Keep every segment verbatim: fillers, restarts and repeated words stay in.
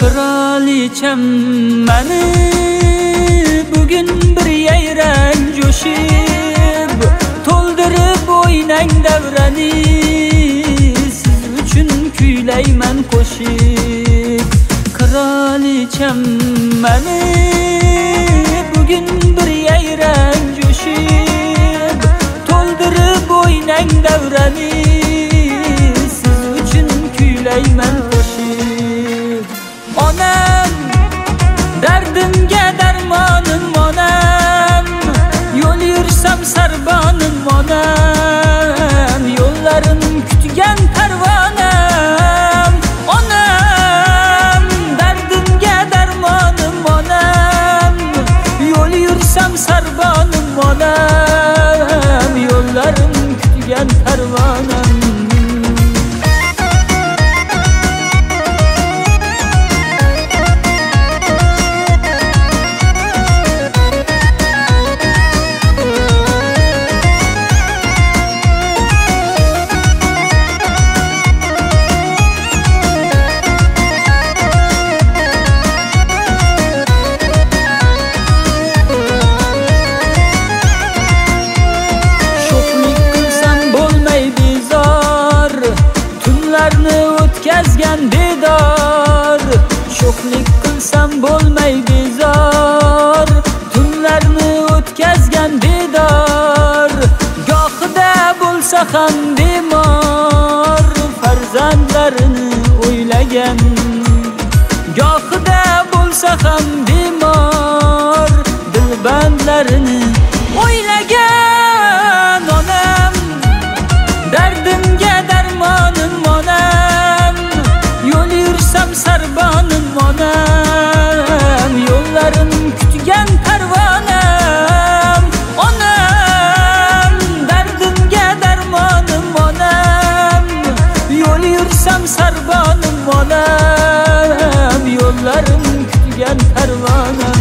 Kraliçem meni bugün bir yayrang jo'shib to'ldirib o'ynang davrani siz uchun kuylayman qo'shib. Kraliçem meni bugün bir yayrang jo'shib to'ldirib o'ynang davrani siz uchun kuylayman qo'shib. Onam dardimga darmonim onam yo'l yursam sarbonim onam yo'llarim kutgan parvonam onam dardimga darmonim onam yo'l yursam sarbonim onam yo'llarim kutgan parvonam. O'tkazgan bedor sho'xlik qilsam bo'lmay bezor tunlarni o'tkazgan bedor gohida bo'lsa ham bemor farzandlarini o'ylagan gohida bo'lsa ham bemor dilbandlarini o'ylagan. Onam dardimga darmonim onam yo'l yursam sarbonim onam yo'llarim kutgan parvonam onam dardimga darmonim onam yo'l yursam sarbonim onam yo'llarim kutgan parvonam.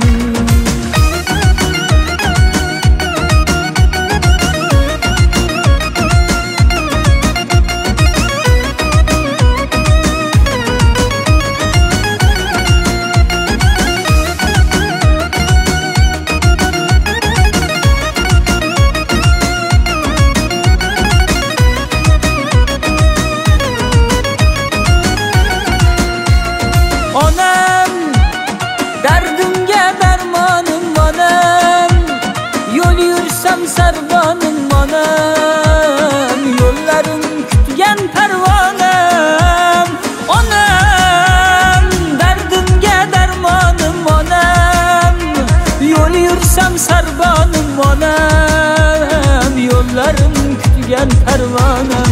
Onam dardimga darmonim onam yo'l yursam sarbonim onam yo'llarim kutgan parvonam onam dardimga darmonim onam yo'l yursam sarbonim onam yo'llarim kutgan parvonam.